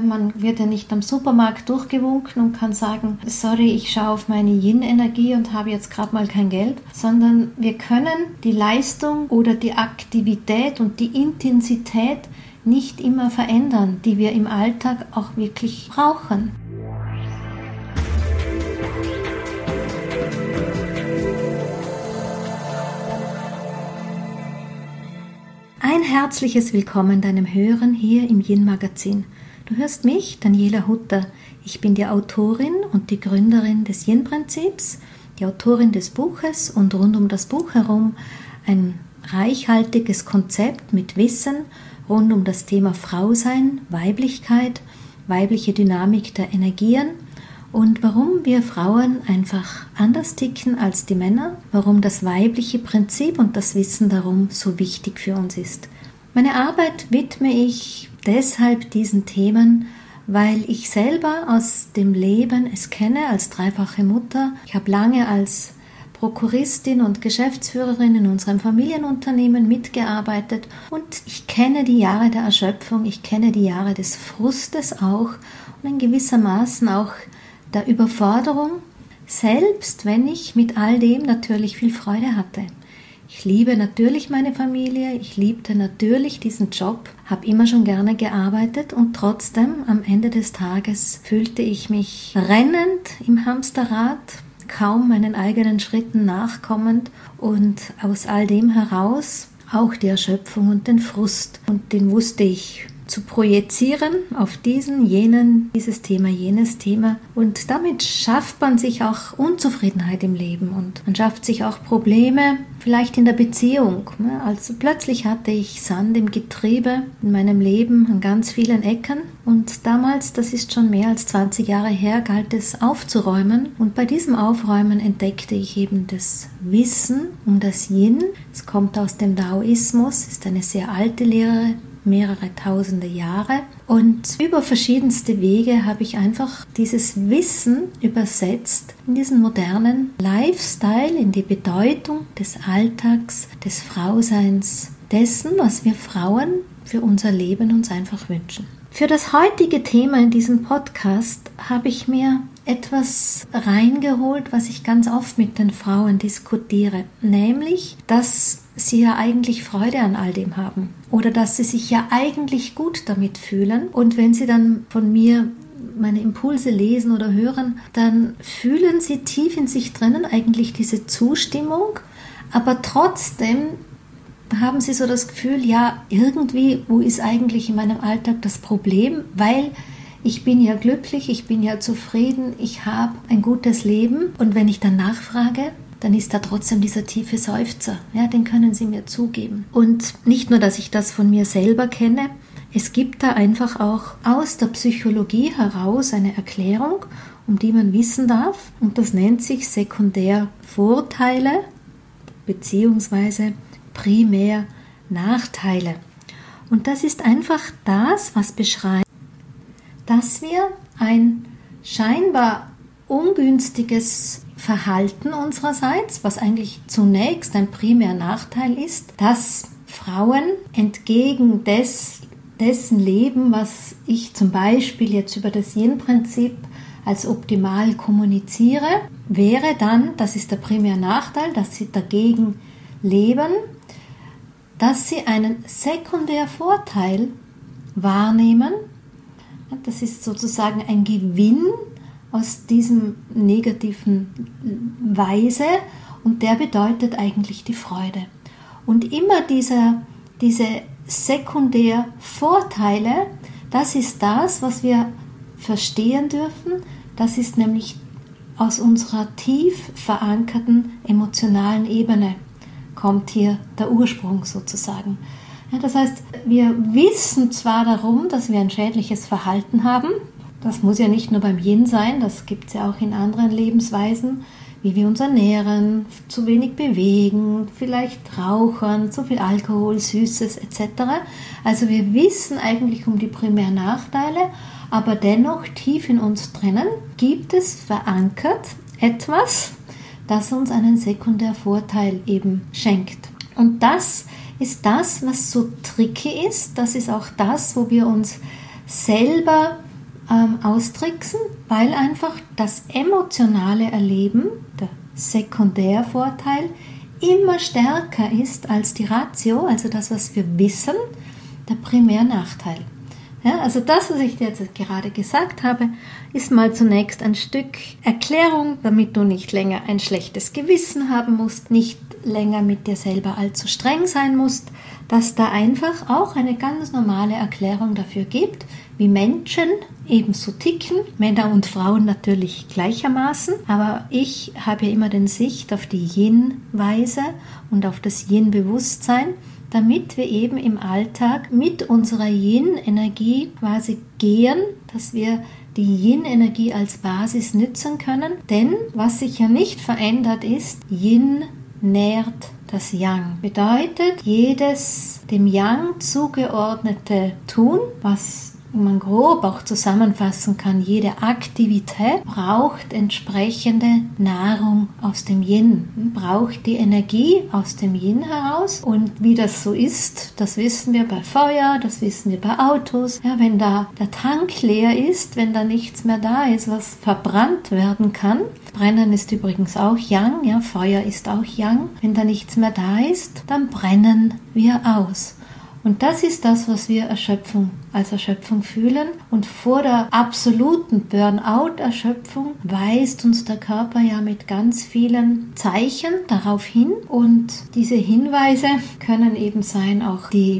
Man wird ja nicht am Supermarkt durchgewunken und kann sagen, sorry, ich schaue auf meine Yin-Energie und habe jetzt gerade mal kein Geld, sondern wir können die Leistung oder die Aktivität und die Intensität nicht immer verändern, die wir im Alltag auch wirklich brauchen. Ein herzliches Willkommen deinem Hören hier im Yin-Magazin. Du hörst mich, Daniela Hutter. Ich bin die Autorin und die Gründerin des Yin-Prinzips, die Autorin des Buches und rund um das Buch herum ein reichhaltiges Konzept mit Wissen rund um das Thema Frausein, Weiblichkeit, weibliche Dynamik der Energien und warum wir Frauen einfach anders ticken als die Männer, warum das weibliche Prinzip und das Wissen darum so wichtig für uns ist. Meine Arbeit widme ich deshalb diesen Themen, weil ich selber aus dem Leben es kenne als dreifache Mutter. Ich habe lange als Prokuristin und Geschäftsführerin in unserem Familienunternehmen mitgearbeitet und ich kenne die Jahre der Erschöpfung, ich kenne die Jahre des Frustes auch und in gewissermaßen auch der Überforderung, selbst wenn ich mit all dem natürlich viel Freude hatte. Ich liebe natürlich meine Familie, ich liebte natürlich diesen Job, habe immer schon gerne gearbeitet und trotzdem am Ende des Tages fühlte ich mich rennend im Hamsterrad, kaum meinen eigenen Schritten nachkommend und aus all dem heraus auch die Erschöpfung und den Frust. Und den wusste ich zu projizieren auf diesen, jenen, dieses Thema, jenes Thema. Und damit schafft man sich auch Unzufriedenheit im Leben und man schafft sich auch Probleme, vielleicht in der Beziehung. Also plötzlich hatte ich Sand im Getriebe in meinem Leben an ganz vielen Ecken und damals, das ist schon mehr als 20 Jahre her, galt es aufzuräumen und bei diesem Aufräumen entdeckte ich eben das Wissen um das Yin. Es kommt aus dem Daoismus, ist eine sehr alte Lehre, mehrere tausende Jahre und über verschiedenste Wege habe ich einfach dieses Wissen übersetzt in diesen modernen Lifestyle, in die Bedeutung des Alltags, des Frauseins, dessen, was wir Frauen für unser Leben uns einfach wünschen. Für das heutige Thema in diesem Podcast habe ich mir etwas reingeholt, was ich ganz oft mit den Frauen diskutiere, nämlich, dass sie ja eigentlich Freude an all dem haben oder dass sie sich ja eigentlich gut damit fühlen und wenn sie dann von mir meine Impulse lesen oder hören, dann fühlen sie tief in sich drinnen eigentlich diese Zustimmung, aber trotzdem haben sie so das Gefühl, ja, irgendwie, wo ist eigentlich in meinem Alltag das Problem, weil ich bin ja glücklich, ich bin ja zufrieden, ich habe ein gutes Leben und wenn ich dann nachfrage, dann ist da trotzdem dieser tiefe Seufzer, ja, den können sie mir zugeben. Und nicht nur, dass ich das von mir selber kenne, es gibt da einfach auch aus der Psychologie heraus eine Erklärung, um die man wissen darf und das nennt sich Sekundärvorteile bzw. Primärnachteile. Und das ist einfach das, was beschreibt, dass wir ein scheinbar ungünstiges Verhalten unsererseits, was eigentlich zunächst ein Primärnachteil ist, dass Frauen entgegen dessen Leben, was ich zum Beispiel jetzt über das Yin-Prinzip als optimal kommuniziere, wäre dann, das ist der Primärnachteil, dass sie dagegen leben, dass sie einen Sekundärvorteil wahrnehmen. Das ist sozusagen ein Gewinn aus diesem negativen Weise und der bedeutet eigentlich die Freude. Und immer diese Sekundärvorteile, das ist das, was wir verstehen dürfen. Das ist nämlich aus unserer tief verankerten emotionalen Ebene kommt hier der Ursprung sozusagen. Ja, das heißt, wir wissen zwar darum, dass wir ein schädliches Verhalten haben, das muss ja nicht nur beim Yin sein, das gibt es ja auch in anderen Lebensweisen, wie wir uns ernähren, zu wenig bewegen, vielleicht rauchen, zu viel Alkohol, Süßes etc. Also wir wissen eigentlich um die Primärnachteile, aber dennoch tief in uns drinnen gibt es verankert etwas, das uns einen Sekundärvorteil eben schenkt. Und das ist das, was so tricky ist. Das ist auch das, wo wir uns selber austricksen, weil einfach das emotionale Erleben, der Sekundärvorteil, immer stärker ist als die Ratio, also das, was wir wissen, der Primärnachteil. Ja, also das, was ich dir jetzt gerade gesagt habe, ist mal zunächst ein Stück Erklärung, damit du nicht länger ein schlechtes Gewissen haben musst, nicht länger mit dir selber allzu streng sein musst, dass da einfach auch eine ganz normale Erklärung dafür gibt, wie Menschen ebenso ticken, Männer und Frauen natürlich gleichermaßen, aber ich habe ja immer den Sicht auf die Yin-Weise und auf das Yin-Bewusstsein, damit wir eben im Alltag mit unserer Yin-Energie quasi gehen, dass wir die Yin-Energie als Basis nützen können. Denn was sich ja nicht verändert ist, Yin nährt das Yang. Bedeutet, jedes dem Yang zugeordnete Tun, was man grob auch zusammenfassen kann, jede Aktivität braucht entsprechende Nahrung aus dem Yin, braucht die Energie aus dem Yin heraus. Und wie das so ist, das wissen wir bei Feuer, das wissen wir bei Autos. Ja, wenn da der Tank leer ist, wenn da nichts mehr da ist, was verbrannt werden kann. Brennen ist übrigens auch Yang, ja, Feuer ist auch Yang. Wenn da nichts mehr da ist, dann brennen wir aus. Und das ist das, was wir als Erschöpfung fühlen. Und vor der absoluten Burnout-Erschöpfung weist uns der Körper ja mit ganz vielen Zeichen darauf hin. Und diese Hinweise können eben sein, auch die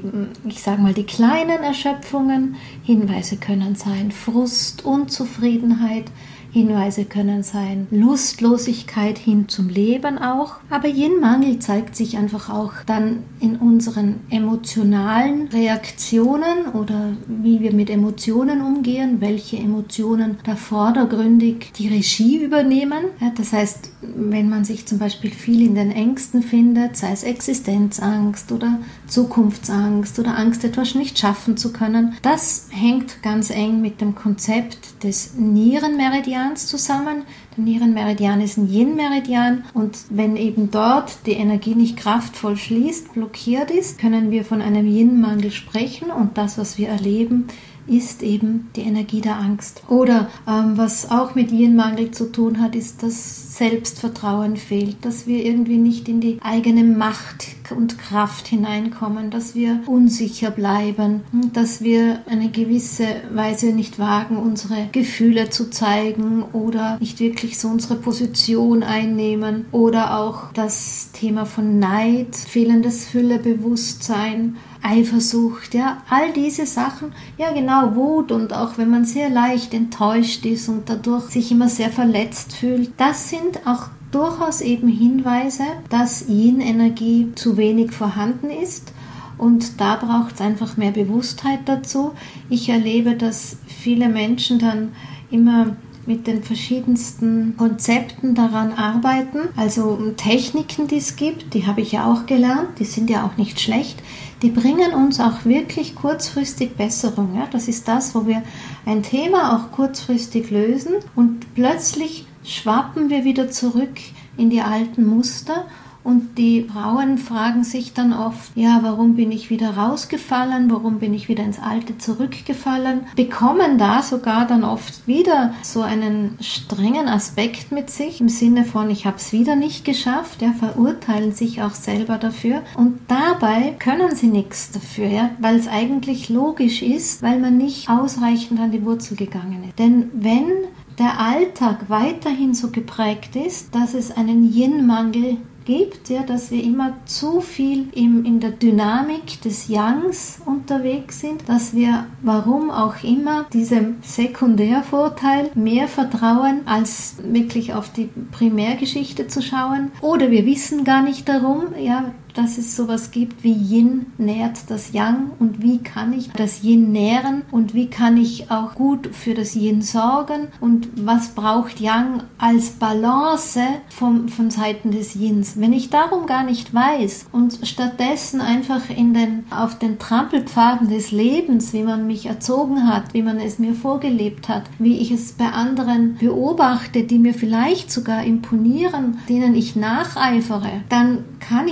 kleinen Erschöpfungen. Hinweise können sein Frust, Unzufriedenheit. Hinweise können sein Lustlosigkeit hin zum Leben auch. Aber Yin-Mangel zeigt sich einfach auch dann in unseren emotionalen Reaktionen oder wie wir mit Emotionen umgehen, welche Emotionen da vordergründig die Regie übernehmen. Ja, das heißt, wenn man sich zum Beispiel viel in den Ängsten findet, sei es Existenzangst oder Zukunftsangst oder Angst, etwas nicht schaffen zu können, das hängt ganz eng mit dem Konzept des Nierenmeridians zusammen. Der Nierenmeridian ist ein Yin-Meridian und wenn eben dort die Energie nicht kraftvoll fließt, blockiert ist, können wir von einem Yin-Mangel sprechen und das, was wir erleben, ist eben die Energie der Angst. Oder was auch mit Yin-Mangel zu tun hat, ist, dass Selbstvertrauen fehlt, dass wir irgendwie nicht in die eigene Macht und Kraft hineinkommen, dass wir unsicher bleiben, dass wir eine gewisse Weise nicht wagen, unsere Gefühle zu zeigen oder nicht wirklich so unsere Position einnehmen. Oder auch das Thema von Neid, fehlendes Füllebewusstsein, Eifersucht, ja, all diese Sachen, ja genau, Wut und auch wenn man sehr leicht enttäuscht ist und dadurch sich immer sehr verletzt fühlt, das sind auch durchaus eben Hinweise, dass Yin-Energie zu wenig vorhanden ist und da braucht es einfach mehr Bewusstheit dazu. Ich erlebe, dass viele Menschen dann immer mit den verschiedensten Konzepten daran arbeiten, also Techniken, die es gibt, die habe ich ja auch gelernt, die sind ja auch nicht schlecht, die bringen uns auch wirklich kurzfristig Besserung. Ja? Das ist das, wo wir ein Thema auch kurzfristig lösen und plötzlich schwappen wir wieder zurück in die alten Muster. Und die Frauen fragen sich dann oft, ja, warum bin ich wieder rausgefallen, warum bin ich wieder ins Alte zurückgefallen, bekommen da sogar dann oft wieder so einen strengen Aspekt mit sich, im Sinne von, ich habe es wieder nicht geschafft, ja, verurteilen sich auch selber dafür und dabei können sie nichts dafür, ja, weil es eigentlich logisch ist, weil man nicht ausreichend an die Wurzel gegangen ist. Denn wenn der Alltag weiterhin so geprägt ist, dass es einen Yin-Mangel gibt, ja, dass wir immer zu viel in der Dynamik des Yangs unterwegs sind, dass wir, warum auch immer, diesem Sekundärvorteil mehr vertrauen, als wirklich auf die Primärgeschichte zu schauen. Oder wir wissen gar nicht darum, ja, dass es sowas gibt wie Yin nährt das Yang und wie kann ich das Yin nähren und wie kann ich auch gut für das Yin sorgen und was braucht Yang als Balance von Seiten des Yins. Wenn ich darum gar nicht weiß und stattdessen einfach auf den Trampelpfaden des Lebens, wie man mich erzogen hat, wie man es mir vorgelebt hat, wie ich es bei anderen beobachte, die mir vielleicht sogar imponieren, denen ich nacheifere, dann kann ich ja gar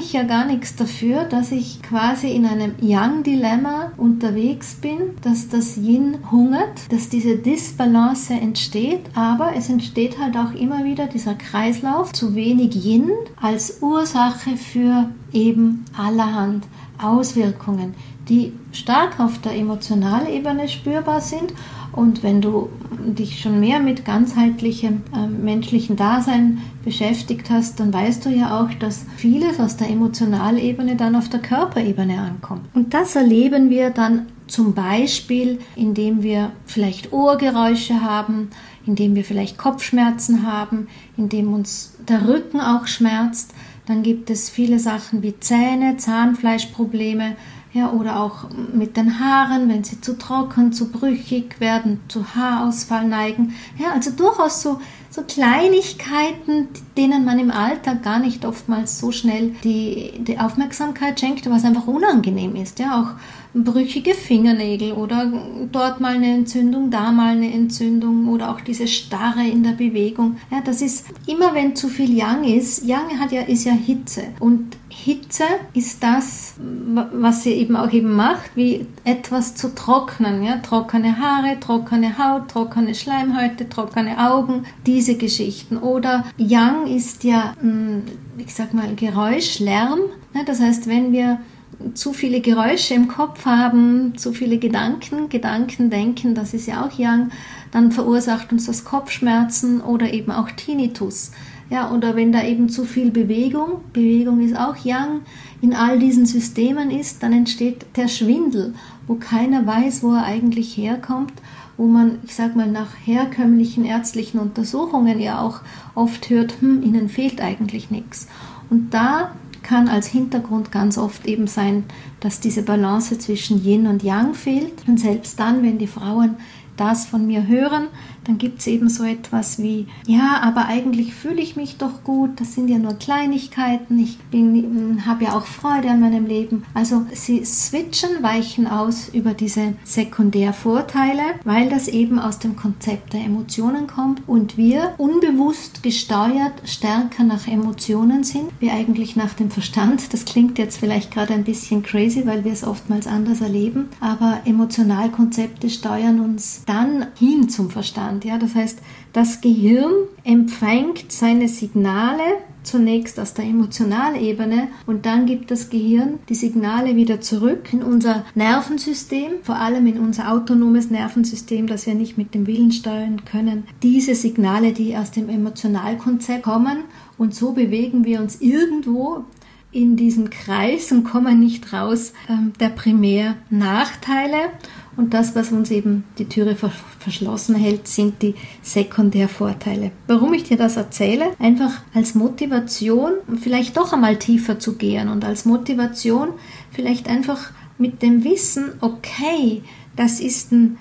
nichts dafür, dass ich quasi in einem Yang-Dilemma unterwegs bin, dass das Yin hungert, dass diese Disbalance entsteht, aber es entsteht halt auch immer wieder dieser Kreislauf, zu wenig Yin als Ursache für eben allerhand Auswirkungen, die stark auf der emotionalen Ebene spürbar sind. Und wenn du dich schon mehr mit ganzheitlichem menschlichen Dasein beschäftigt hast, dann weißt du ja auch, dass vieles aus der Emotionalebene dann auf der Körperebene ankommt. Und das erleben wir dann zum Beispiel, indem wir vielleicht Ohrgeräusche haben, indem wir vielleicht Kopfschmerzen haben, indem uns der Rücken auch schmerzt. Dann gibt es viele Sachen wie Zähne, Zahnfleischprobleme, ja, oder auch mit den Haaren, wenn sie zu trocken, zu brüchig werden, zu Haarausfall neigen. Ja, also durchaus so Kleinigkeiten, denen man im Alltag gar nicht oftmals so schnell die Aufmerksamkeit schenkt, was einfach unangenehm ist. Ja, auch brüchige Fingernägel oder dort mal eine Entzündung, da mal eine Entzündung oder auch diese Starre in der Bewegung. Ja, das ist immer, wenn zu viel Yang ist. Yang ist ja Hitze, und Hitze ist das, was sie eben macht, wie etwas zu trocknen. Ja? Trockene Haare, trockene Haut, trockene Schleimhäute, trockene Augen, diese Geschichten. Oder Yang ist ja, ich sag mal, Geräusch, Lärm. Ja? Das heißt, wenn wir zu viele Geräusche im Kopf haben, zu viele Gedanken denken, das ist ja auch Yang, dann verursacht uns das Kopfschmerzen oder eben auch Tinnitus. Ja, oder wenn da eben zu viel Bewegung ist auch Yang, in all diesen Systemen ist, dann entsteht der Schwindel, wo keiner weiß, wo er eigentlich herkommt, wo man, ich sag mal, nach herkömmlichen ärztlichen Untersuchungen ja auch oft hört, ihnen fehlt eigentlich nichts. Und da kann als Hintergrund ganz oft eben sein, dass diese Balance zwischen Yin und Yang fehlt. Und selbst dann, wenn die Frauen das von mir hören, dann gibt es eben so etwas wie, ja, aber eigentlich fühle ich mich doch gut, das sind ja nur Kleinigkeiten, ich habe ja auch Freude an meinem Leben. Also sie weichen aus über diese Sekundärvorteile, weil das eben aus dem Konzept der Emotionen kommt und wir unbewusst gesteuert stärker nach Emotionen sind, wie eigentlich nach dem Verstand. Das klingt jetzt vielleicht gerade ein bisschen crazy, weil wir es oftmals anders erleben, aber Emotionalkonzepte steuern uns dann hin zum Verstand. Ja, das heißt, das Gehirn empfängt seine Signale zunächst aus der Emotionalebene und dann gibt das Gehirn die Signale wieder zurück in unser Nervensystem, vor allem in unser autonomes Nervensystem, das wir nicht mit dem Willen steuern können. Diese Signale, die aus dem Emotionalkonzept kommen, und so bewegen wir uns irgendwo in diesem Kreis und kommen nicht raus der Primärnachteile. Und das, was uns eben die Türe verschlossen hält, sind die Sekundärvorteile. Warum ich dir das erzähle? Einfach als Motivation, vielleicht doch einmal tiefer zu gehen und als Motivation vielleicht einfach mit dem Wissen, okay, das ist ein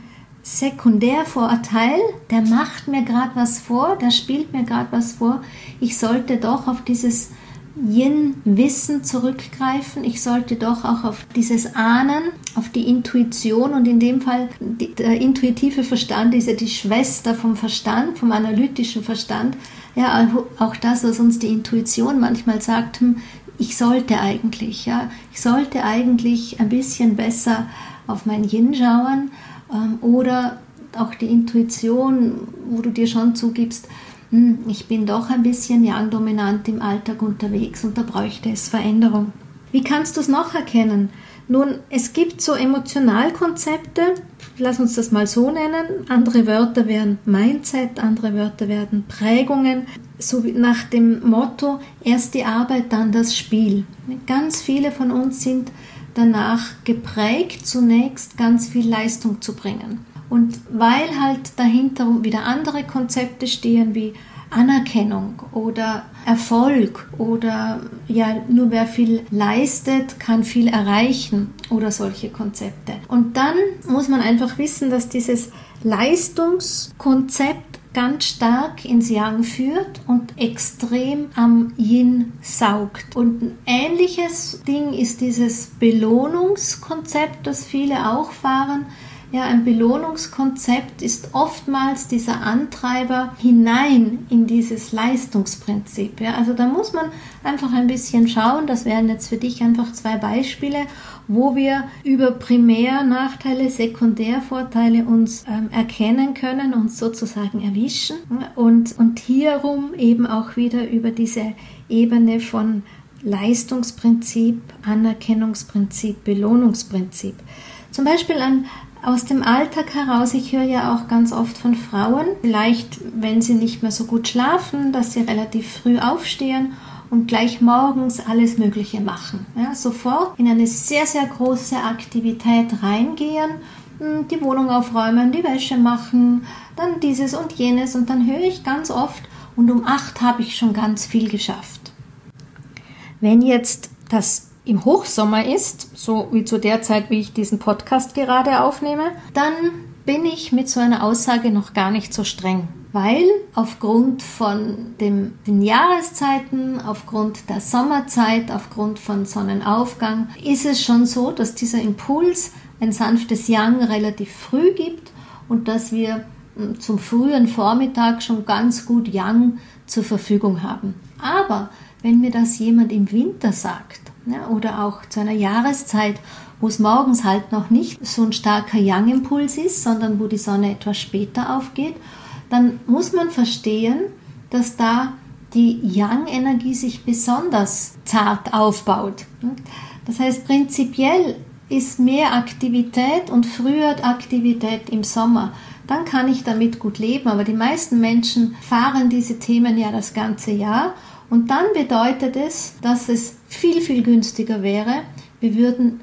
Sekundärvorteil, der macht mir gerade was vor, der spielt mir gerade was vor. Ich sollte doch auf dieses Yin-Wissen zurückgreifen. Ich sollte doch auch auf dieses Ahnen, auf die Intuition, und in dem Fall der intuitive Verstand ist ja die Schwester vom Verstand, vom analytischen Verstand. Ja, auch das, was uns die Intuition manchmal sagt, ich sollte eigentlich ein bisschen besser auf mein Yin schauen, oder auch die Intuition, wo du dir schon zugibst, ich bin doch ein bisschen Yang-dominant im Alltag unterwegs und da bräuchte es Veränderung. Wie kannst du es noch erkennen? Nun, es gibt so Emotionalkonzepte, lass uns das mal so nennen, andere Wörter wären Mindset, andere Wörter werden Prägungen, so nach dem Motto, erst die Arbeit, dann das Spiel. Ganz viele von uns sind danach geprägt, zunächst ganz viel Leistung zu bringen. Und weil halt dahinter wieder andere Konzepte stehen wie Anerkennung oder Erfolg oder ja, nur wer viel leistet, kann viel erreichen oder solche Konzepte. Und dann muss man einfach wissen, dass dieses Leistungskonzept ganz stark ins Yang führt und extrem am Yin saugt. Und ein ähnliches Ding ist dieses Belohnungskonzept, das viele auch fahren. Ja, ein Belohnungskonzept ist oftmals dieser Antreiber hinein in dieses Leistungsprinzip. Ja, also da muss man einfach ein bisschen schauen, das wären jetzt für dich einfach 2 Beispiele, wo wir über Primärnachteile, Sekundärvorteile uns erkennen können, uns sozusagen erwischen und hierum eben auch wieder über diese Ebene von Leistungsprinzip, Anerkennungsprinzip, Belohnungsprinzip. Zum Beispiel aus dem Alltag heraus, ich höre ja auch ganz oft von Frauen, vielleicht wenn sie nicht mehr so gut schlafen, dass sie relativ früh aufstehen und gleich morgens alles Mögliche machen. Ja, sofort in eine sehr, sehr große Aktivität reingehen, die Wohnung aufräumen, die Wäsche machen, dann dieses und jenes und dann höre ich ganz oft, und um 8 habe ich schon ganz viel geschafft. Wenn jetzt das im Hochsommer ist, so wie zu der Zeit, wie ich diesen Podcast gerade aufnehme, dann bin ich mit so einer Aussage noch gar nicht so streng. Weil aufgrund von den Jahreszeiten, aufgrund der Sommerzeit, aufgrund von Sonnenaufgang, ist es schon so, dass dieser Impuls ein sanftes Yang relativ früh gibt und dass wir zum frühen Vormittag schon ganz gut Yang zur Verfügung haben. Aber wenn mir das jemand im Winter sagt, ja, oder auch zu einer Jahreszeit, wo es morgens halt noch nicht so ein starker Yang-Impuls ist, sondern wo die Sonne etwas später aufgeht, dann muss man verstehen, dass da die Yang-Energie sich besonders zart aufbaut. Das heißt, prinzipiell ist mehr Aktivität und früher Aktivität im Sommer. Dann kann ich damit gut leben, aber die meisten Menschen fahren diese Themen ja das ganze Jahr und dann bedeutet es, dass es viel, viel günstiger wäre, wir würden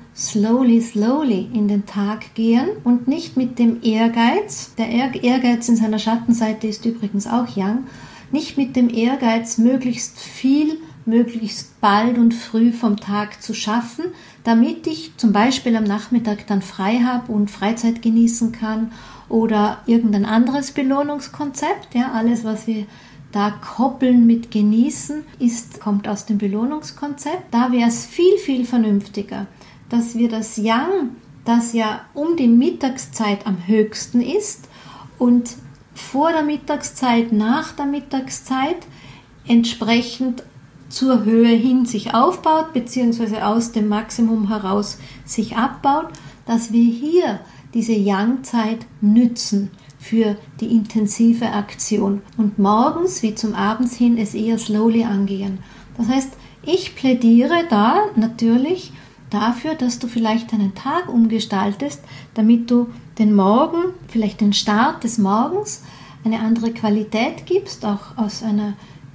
slowly in den Tag gehen und nicht mit dem Ehrgeiz, der Ehrgeiz in seiner Schattenseite ist übrigens auch Yang, nicht mit dem Ehrgeiz möglichst viel, möglichst bald und früh vom Tag zu schaffen, damit ich zum Beispiel am Nachmittag dann frei habe und Freizeit genießen kann oder irgendein anderes Belohnungskonzept, ja, alles was wir da koppeln mit genießen, kommt aus dem Belohnungskonzept. Da wäre es viel, viel vernünftiger, dass wir das Yang, das ja um die Mittagszeit am höchsten ist und vor der Mittagszeit, nach der Mittagszeit entsprechend zur Höhe hin sich aufbaut, beziehungsweise aus dem Maximum heraus sich abbaut, dass wir hier diese Yang-Zeit nützen für die intensive Aktion und morgens wie zum Abends hin es eher slowly angehen. Das heißt, ich plädiere da natürlich dafür, dass du vielleicht deinen Tag umgestaltest, damit du den Morgen, vielleicht den Start des Morgens, eine andere Qualität gibst, auch aus einer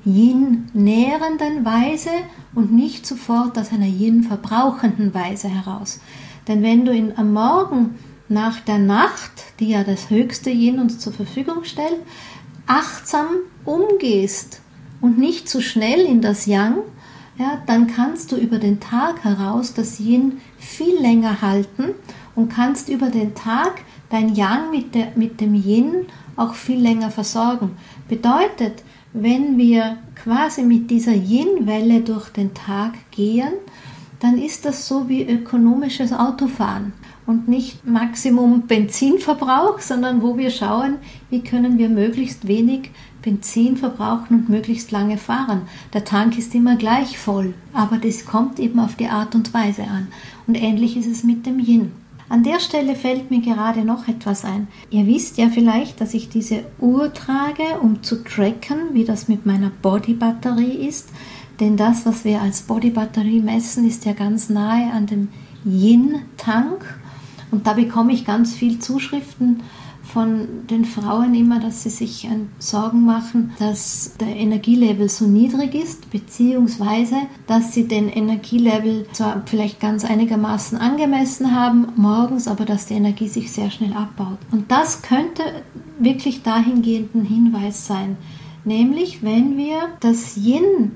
Yin-nährenden Weise und nicht sofort aus einer Yin-verbrauchenden Weise heraus. Denn wenn du am Morgen nach der Nacht, die ja das höchste Yin uns zur Verfügung stellt, achtsam umgehst und nicht zu schnell in das Yang, ja, dann kannst du über den Tag heraus das Yin viel länger halten und kannst über den Tag dein Yang mit dem Yin auch viel länger versorgen. Bedeutet, wenn wir quasi mit dieser Yin-Welle durch den Tag gehen, dann ist das so wie ökonomisches Autofahren und nicht Maximum Benzinverbrauch, sondern wo wir schauen, wie können wir möglichst wenig Benzin verbrauchen und möglichst lange fahren. Der Tank ist immer gleich voll, aber das kommt eben auf die Art und Weise an. Und ähnlich ist es mit dem Yin. An der Stelle fällt mir gerade noch etwas ein. Ihr wisst ja vielleicht, dass ich diese Uhr trage, um zu tracken, wie das mit meiner Bodybatterie ist. Denn das, was wir als Bodybatterie messen, ist ja ganz nahe an dem Yin-Tank. Und da bekomme ich ganz viel Zuschriften von den Frauen immer, dass sie sich Sorgen machen, dass der Energielevel so niedrig ist, beziehungsweise, dass sie den Energielevel zwar vielleicht ganz einigermaßen angemessen haben morgens, aber dass die Energie sich sehr schnell abbaut. Und das könnte wirklich dahingehend ein Hinweis sein, nämlich wenn wir das Yin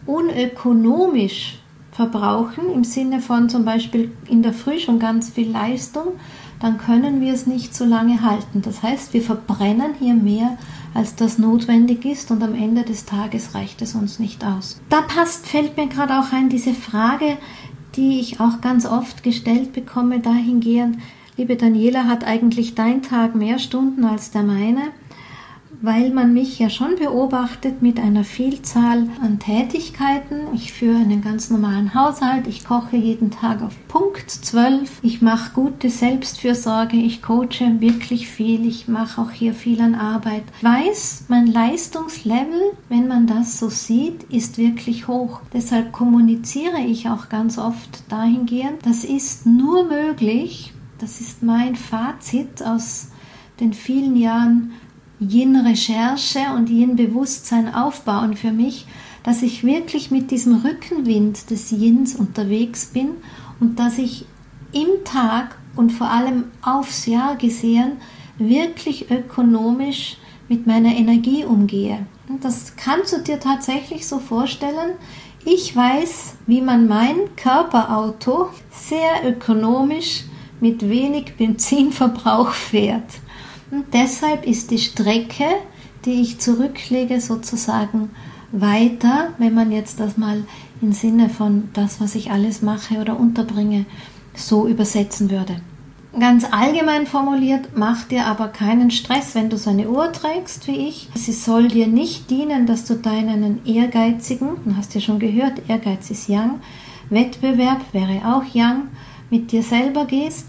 unökonomisch verbrauchen, im Sinne von zum Beispiel in der Früh schon ganz viel Leistung, dann können wir es nicht so lange halten. Das heißt, wir verbrennen hier mehr, als das notwendig ist und am Ende des Tages reicht es uns nicht aus. Da fällt mir gerade auch ein, diese Frage, die ich auch ganz oft gestellt bekomme, dahingehend, liebe Daniela, hat eigentlich dein Tag mehr Stunden als der meine? Weil man mich ja schon beobachtet mit einer Vielzahl an Tätigkeiten. Ich führe einen ganz normalen Haushalt, ich koche jeden Tag auf Punkt 12, ich mache gute Selbstfürsorge, ich coache wirklich viel, ich mache auch hier viel an Arbeit. Ich weiß, mein Leistungslevel, wenn man das so sieht, ist wirklich hoch. Deshalb kommuniziere ich auch ganz oft dahingehend, das ist nur möglich, das ist mein Fazit aus den vielen Jahren Yin-Recherche und Yin-Bewusstsein aufbauen für mich, dass ich wirklich mit diesem Rückenwind des Yins unterwegs bin und dass ich im Tag und vor allem aufs Jahr gesehen wirklich ökonomisch mit meiner Energie umgehe. Und das kannst du dir tatsächlich so vorstellen. Ich weiß, wie man mein Körperauto sehr ökonomisch mit wenig Benzinverbrauch fährt. Und deshalb ist die Strecke, die ich zurücklege, sozusagen weiter, wenn man jetzt das mal im Sinne von das, was ich alles mache oder unterbringe, so übersetzen würde. Ganz allgemein formuliert, mach dir aber keinen Stress, wenn du so eine Uhr trägst wie ich. Sie soll dir nicht dienen, dass du deinen ehrgeizigen, du hast ja schon gehört, Ehrgeiz ist Yang, Wettbewerb wäre auch Yang, mit dir selber gehst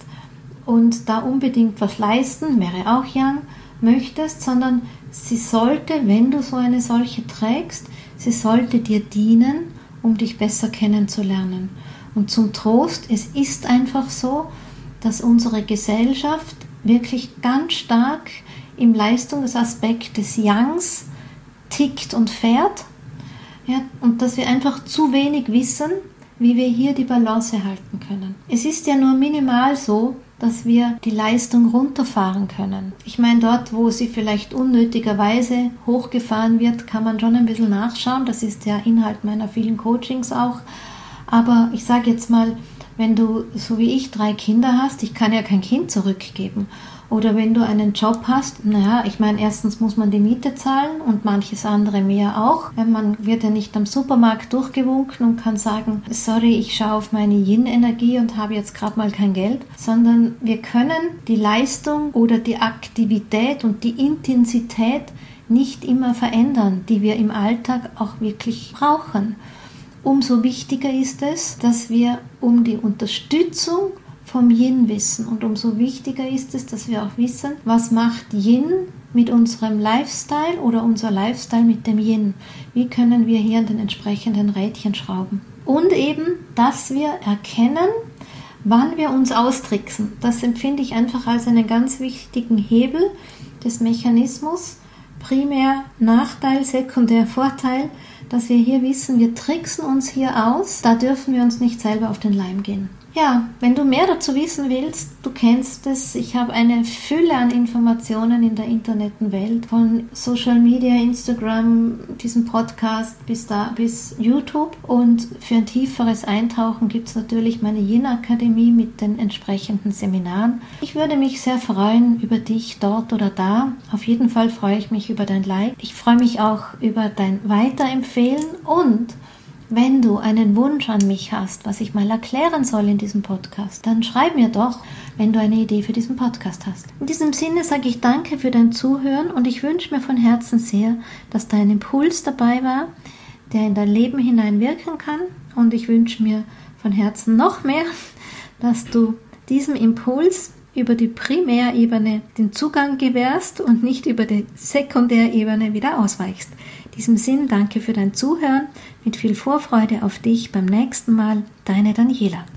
und da unbedingt was leisten, wäre auch Yang, möchtest, sondern sie sollte, wenn du so eine solche trägst, sie sollte dir dienen, um dich besser kennenzulernen. Und zum Trost, es ist einfach so, dass unsere Gesellschaft wirklich ganz stark im Leistungsaspekt des Yangs tickt und fährt, ja, und dass wir einfach zu wenig wissen, wie wir hier die Balance halten können. Es ist ja nur minimal so, dass wir die Leistung runterfahren können. Ich meine, dort, wo sie vielleicht unnötigerweise hochgefahren wird, kann man schon ein bisschen nachschauen. Das ist der Inhalt meiner vielen Coachings auch. Aber ich sage jetzt mal, wenn du, so wie ich, 3 Kinder hast, ich kann ja kein Kind zurückgeben. Oder wenn du einen Job hast, naja, ich meine, erstens muss man die Miete zahlen und manches andere mehr auch. Man wird ja nicht am Supermarkt durchgewunken und kann sagen, sorry, ich schaue auf meine Yin-Energie und habe jetzt gerade mal kein Geld. Sondern wir können die Leistung oder die Aktivität und die Intensität nicht immer verändern, die wir im Alltag auch wirklich brauchen. Umso wichtiger ist es, dass wir um die Unterstützung vom Yin wissen. Und umso wichtiger ist es, dass wir auch wissen, was macht Yin mit unserem Lifestyle oder unser Lifestyle mit dem Yin. Wie können wir hier an den entsprechenden Rädchen schrauben. Und eben, dass wir erkennen, wann wir uns austricksen. Das empfinde ich einfach als einen ganz wichtigen Hebel des Mechanismus. Primär Nachteil, Sekundär Vorteil, dass wir hier wissen, wir tricksen uns hier aus, da dürfen wir uns nicht selber auf den Leim gehen. Ja, wenn du mehr dazu wissen willst, du kennst es, ich habe eine Fülle an Informationen in der Internetwelt, von Social Media, Instagram, diesem Podcast bis YouTube, und für ein tieferes Eintauchen gibt es natürlich meine Yin-Akademie mit den entsprechenden Seminaren. Ich würde mich sehr freuen über dich dort oder da. Auf jeden Fall freue ich mich über dein Like. Ich freue mich auch über dein Weiterempfehlen, und wenn du einen Wunsch an mich hast, was ich mal erklären soll in diesem Podcast, dann schreib mir doch, wenn du eine Idee für diesen Podcast hast. In diesem Sinne sage ich danke für dein Zuhören, und ich wünsche mir von Herzen sehr, dass da ein Impuls dabei war, der in dein Leben hinein wirken kann, und ich wünsche mir von Herzen noch mehr, dass du diesem Impuls über die Primärebene den Zugang gewährst und nicht über die Sekundärebene wieder ausweichst. In diesem Sinn, danke für dein Zuhören, mit viel Vorfreude auf dich beim nächsten Mal, deine Daniela.